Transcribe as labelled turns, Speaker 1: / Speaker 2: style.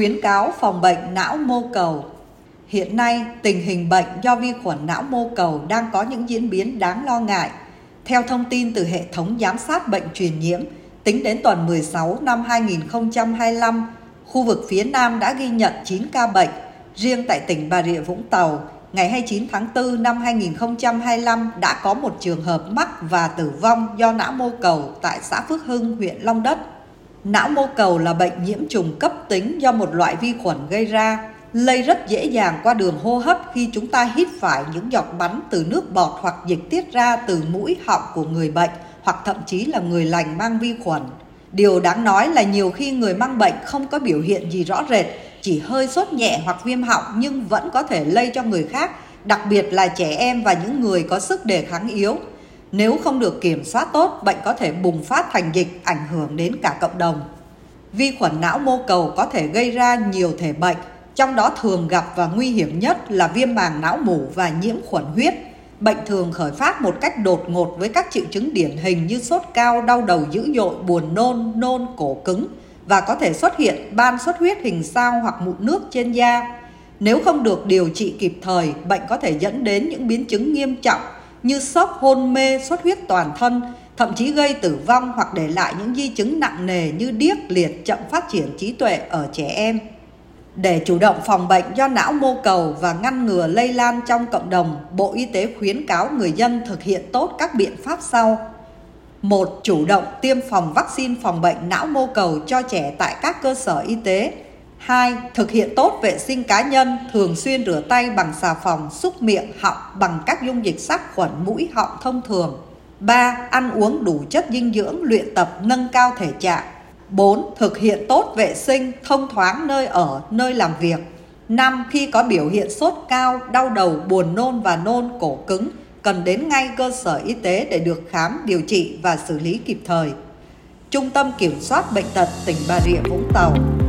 Speaker 1: Khuyến cáo phòng bệnh não mô cầu. Hiện nay, tình hình bệnh do vi khuẩn não mô cầu đang có những diễn biến đáng lo ngại. Theo thông tin từ hệ thống giám sát bệnh truyền nhiễm, tính đến tuần 16 năm 2025, khu vực phía Nam đã ghi nhận 9 ca bệnh. Riêng tại tỉnh Bà Rịa Vũng Tàu, ngày 29 tháng 4 năm 2025 đã có một trường hợp mắc và tử vong do não mô cầu tại xã Phước Hưng, huyện Long Đất. Não mô cầu là bệnh nhiễm trùng cấp tính do một loại vi khuẩn gây ra, lây rất dễ dàng qua đường hô hấp khi chúng ta hít phải những giọt bắn từ nước bọt hoặc dịch tiết ra từ mũi họng của người bệnh hoặc thậm chí là người lành mang vi khuẩn. Điều đáng nói là nhiều khi người mang bệnh không có biểu hiện gì rõ rệt, chỉ hơi sốt nhẹ hoặc viêm họng nhưng vẫn có thể lây cho người khác, đặc biệt là trẻ em và những người có sức đề kháng yếu. Nếu không được kiểm soát tốt, bệnh có thể bùng phát thành dịch, ảnh hưởng đến cả cộng đồng. Vi khuẩn não mô cầu có thể gây ra nhiều thể bệnh, trong đó thường gặp và nguy hiểm nhất là viêm màng não mủ và nhiễm khuẩn huyết. Bệnh thường khởi phát một cách đột ngột với các triệu chứng điển hình như sốt cao, đau đầu dữ dội, buồn nôn, nôn, cổ cứng và có thể xuất hiện ban xuất huyết hình sao hoặc mụn nước trên da. Nếu không được điều trị kịp thời, bệnh có thể dẫn đến những biến chứng nghiêm trọng như sốc, hôn mê, xuất huyết toàn thân, thậm chí gây tử vong hoặc để lại những di chứng nặng nề như điếc, liệt, chậm phát triển trí tuệ ở trẻ em. Để chủ động phòng bệnh do não mô cầu và ngăn ngừa lây lan trong cộng đồng, Bộ Y tế khuyến cáo người dân thực hiện tốt các biện pháp sau. 1. Chủ động tiêm phòng vaccine phòng bệnh não mô cầu cho trẻ tại các cơ sở y tế. 2. Thực hiện tốt vệ sinh cá nhân, thường xuyên rửa tay bằng xà phòng, súc miệng, họng bằng các dung dịch sát khuẩn mũi họng thông thường. 3. Ăn uống đủ chất dinh dưỡng, luyện tập nâng cao thể trạng. 4. Thực hiện tốt vệ sinh, thông thoáng nơi ở, nơi làm việc. 5. Khi có biểu hiện sốt cao, đau đầu, buồn nôn và nôn, cổ cứng, cần đến ngay cơ sở y tế để được khám, điều trị và xử lý kịp thời. Trung tâm Kiểm soát Bệnh tật tỉnh Bà Rịa Vũng Tàu.